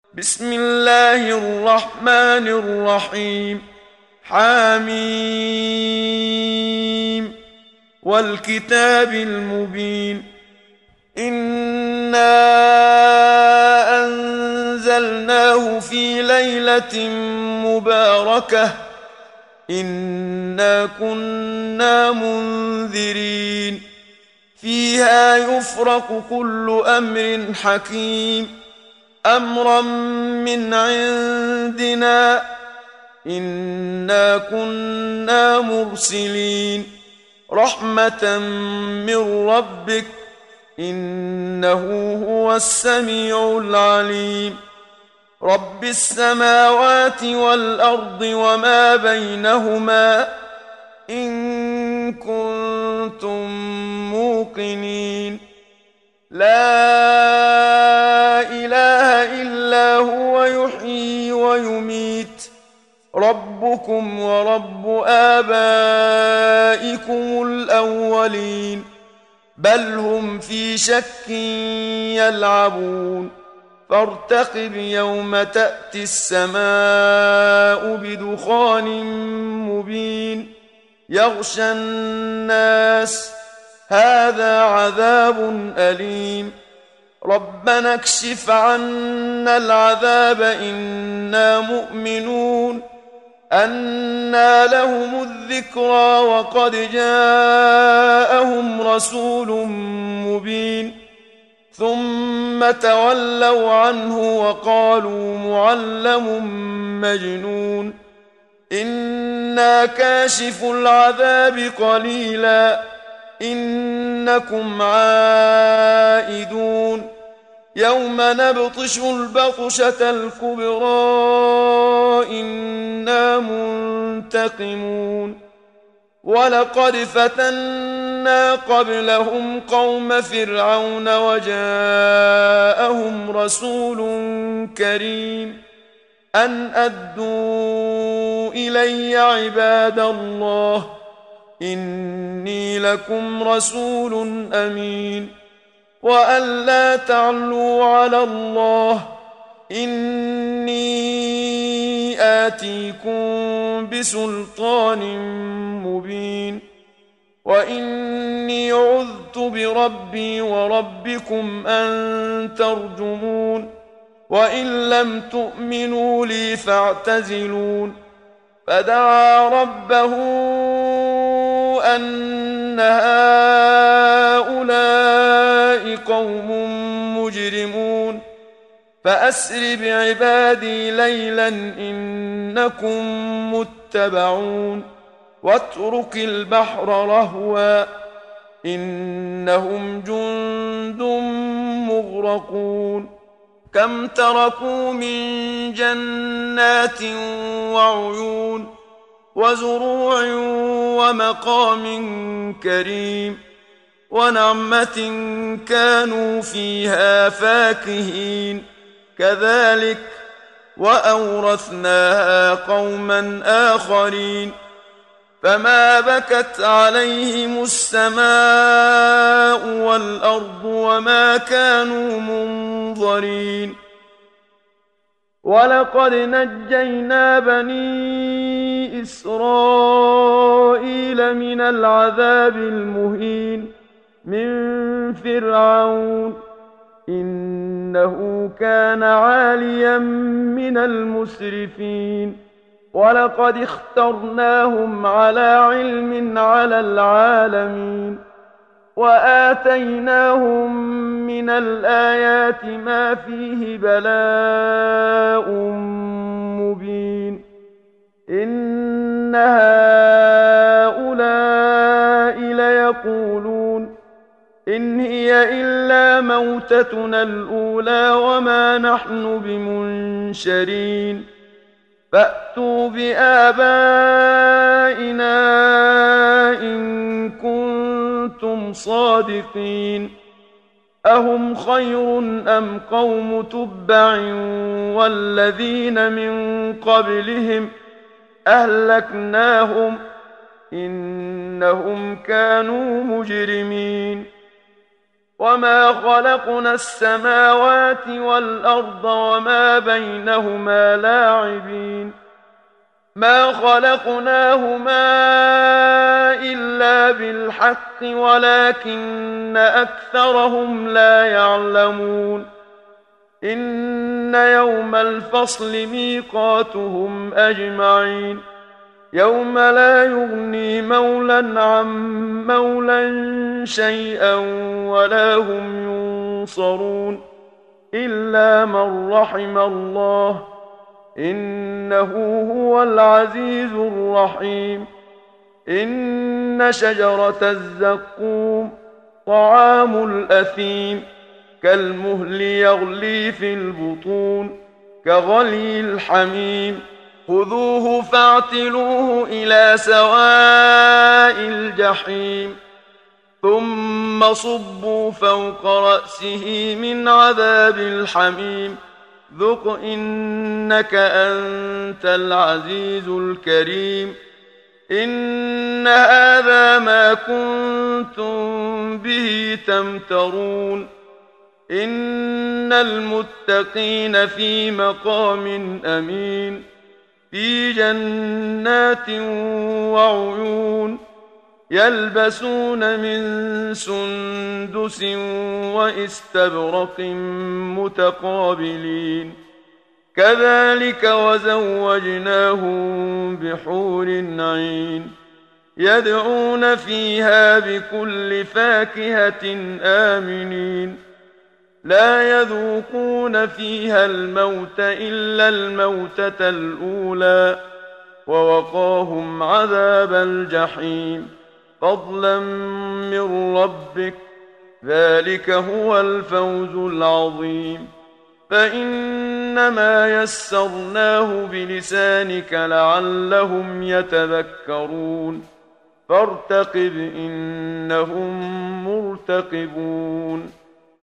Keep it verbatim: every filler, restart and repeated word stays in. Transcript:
بسم الله الرحمن الرحيم. حميم والكتاب المبين. إنا أنزلناه في ليلة مباركة إنا كنا منذرين فيها يفرق كل أمر حكيم أمرا من عندنا إنا كنا مرسلين رحمة من ربك إنه هو السميع العليم. رب السماوات والأرض وما بينهما إن كنتم موقنين لا إله إلا هو يحيي ويميت ربكم ورب آبائكم الأولين بل هم في شك يلعبون فارتقب يوم تأتي السماء بدخان مبين يغشى الناس هذا عذاب أليم ربنا اكشف عنا العذاب إنا مؤمنون أنى لهم الذكرى وقد جاءهم رسول مبين ثم تولوا عنه وقالوا معلم مجنون إنا كاشف العذاب قليلا إنكم عائدون يوم نبطش البطشة الكبرى إنا منتقمون ولقد فتنا قبلهم قوم فرعون وجاءهم رسول كريم أن أدوا إلي عباد الله إني لكم رسول أمين وأن لا تعلوا على الله إني آتيكم بسلطان مبين وإني عذت بربي وربكم أن ترجمون وإن لم تؤمنوا لي فاعتزلون فدعا ربه أن هؤلاء قوم مجرمون فأسر بعبادي ليلا إنكم متبعون واترك البحر رهوا إنهم جند مغرقون كم تركوا من جنات وعيون وزروع ومقام كريم ونعمة كانوا فيها فاكهين كذلك وأورثناها قوما آخرين فما بكت عليهم السماء والأرض وما كانوا منظرين ولقد نجينا بني إسرائيل من العذاب المهين من فرعون إنه كان عاليا من المسرفين ولقد اخترناهم على علم على العالمين وآتيناهم من الآيات ما فيه بلاء مبين إن هؤلاء ليقولون إن هي إلا موتتنا الأولى وما نحن بمنشرين فأتوا بآبائنا إن كنتم صادقين أهم خير أم قوم تبع والذين من قبلهم أهلكناهم إنهم كانوا مجرمين وما خلقنا السماوات والأرض وما بينهما لاعبين ما خلقناهما إلا بالحق ولكن أكثرهم لا يعلمون إن يوم الفصل ميقاتهم أجمعين يوم لا يغني مولى عن مولى شيئا ولا هم ينصرون إلا من رحم الله إنه هو العزيز الرحيم إن شجرة الزقوم طعام الأثيم كالمهل يغلي في البطون كغلي الحميم خذوه فاعتلوه إلى سواء الجحيم ثم صبوا فوق رأسه من عذاب الحميم ذق إنك أنت العزيز الكريم إن هذا ما كنتم به تمترون إن المتقين في مقام أمين في جنات وعيون يلبسون من سندس واستبرق متقابلين كذلك وزوجناهم بحور عين يدعون فيها بكل فاكهة آمنين لا يذوقون فيها الموت إلا الموتة الأولى ووقاهم عذاب الجحيم فضلا من ربك ذلك هو الفوز العظيم فإنما يسرناه بلسانك لعلهم يتذكرون فارتقب إنهم مرتقبون